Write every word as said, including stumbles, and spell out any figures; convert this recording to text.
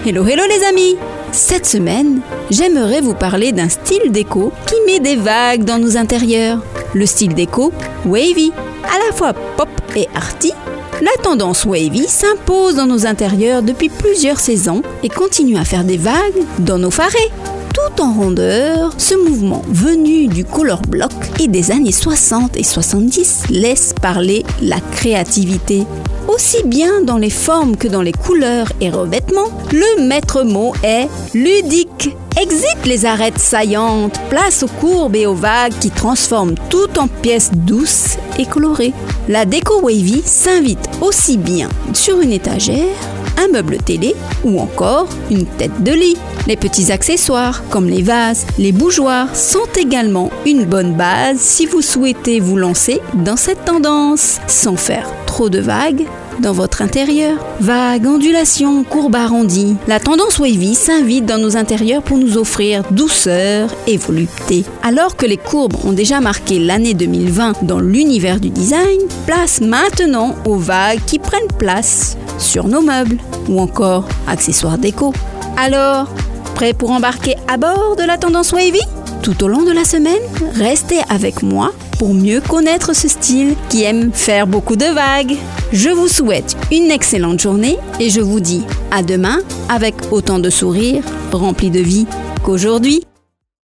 Hello, hello les amis! Cette semaine, j'aimerais vous parler d'un style déco qui met des vagues dans nos intérieurs. Le style déco wavy, à la fois pop et arty. La tendance wavy s'impose dans nos intérieurs depuis plusieurs saisons et continue à faire des vagues dans nos farets. Tout en rondeur, ce mouvement venu du color block et des années soixante et soixante-dix laisse parler la créativité. Aussi bien dans les formes que dans les couleurs et revêtements, le maître mot est ludique. Exit les arêtes saillantes, place aux courbes et aux vagues qui transforment tout en pièces douces et colorées. La déco wavy s'invite aussi bien sur une étagère, un meuble télé ou encore une tête de lit. Les petits accessoires comme les vases, les bougeoirs sont également une bonne base si vous souhaitez vous lancer dans cette tendance sans faire trop de vagues dans votre intérieur. Vagues, ondulations, courbes arrondies. La tendance wavy s'invite dans nos intérieurs pour nous offrir douceur et volupté. Alors que les courbes ont déjà marqué l'année deux mille vingt dans l'univers du design, place maintenant aux vagues qui prennent place sur nos meubles ou encore accessoires déco. Alors, prêt pour embarquer à bord de la tendance wavy ? Tout au long de la semaine, restez avec moi pour mieux connaître ce style qui aime faire beaucoup de vagues. Je vous souhaite une excellente journée et je vous dis à demain avec autant de sourires remplis de vie qu'aujourd'hui.